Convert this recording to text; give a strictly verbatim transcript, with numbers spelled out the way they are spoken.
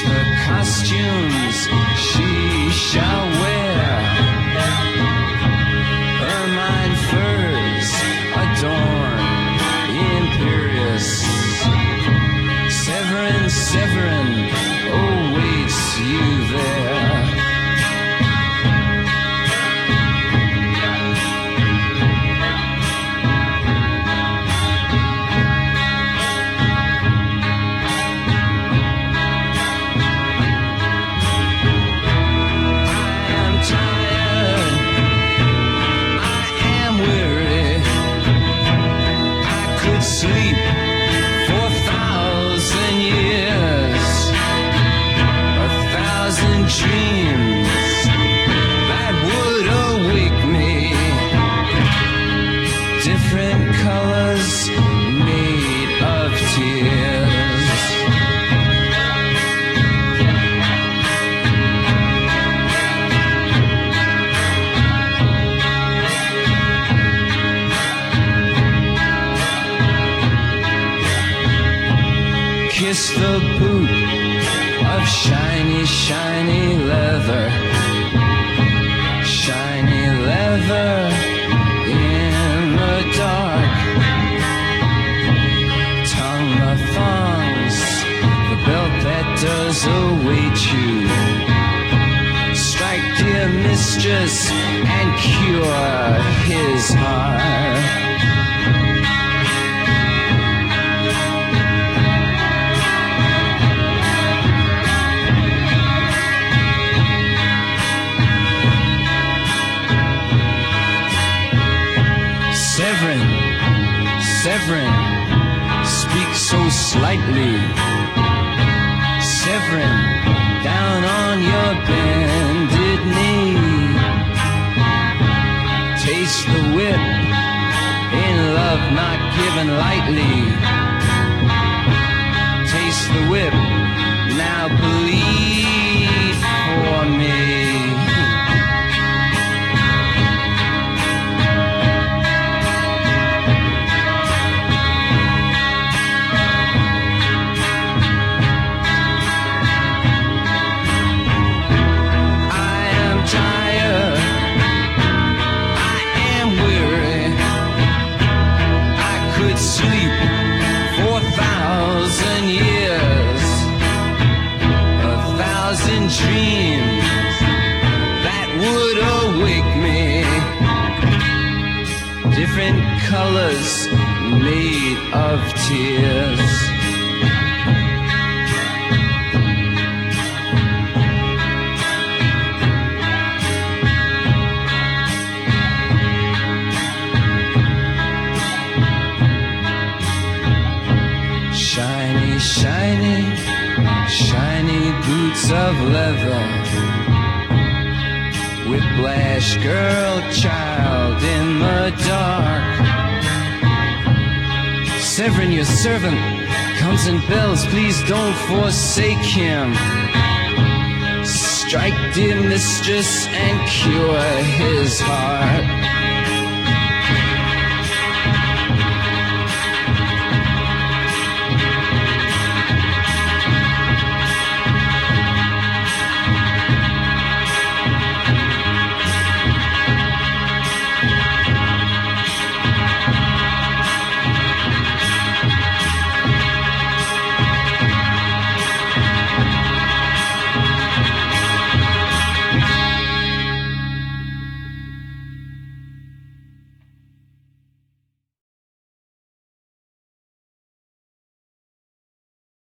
her costumes she shall wear. Ermine furs adorn imperious. Severin, Severin awaits you there. Sleep for a thousand years, a thousand dreams that would awake me. Different colors made of tears. Kiss the boot of shiny, shiny leather. Shiny leather in the dark. Tongue the thongs, the belt that does await you. Strike, dear mistress, and cure his heart. Severin, Severin, speak so slightly. Severin, down on your bended knee. Taste the whip, in love not given lightly. Taste the whip, now bleed for me. Sleep for a thousand years, a thousand dreams that would awake me. Different colors made of tears. Shiny, shiny, shiny boots of leather. Whiplash girl, child in the dark. Severin, your servant, comes and bells. Please don't forsake him. Strike, dear mistress, and cure his heart.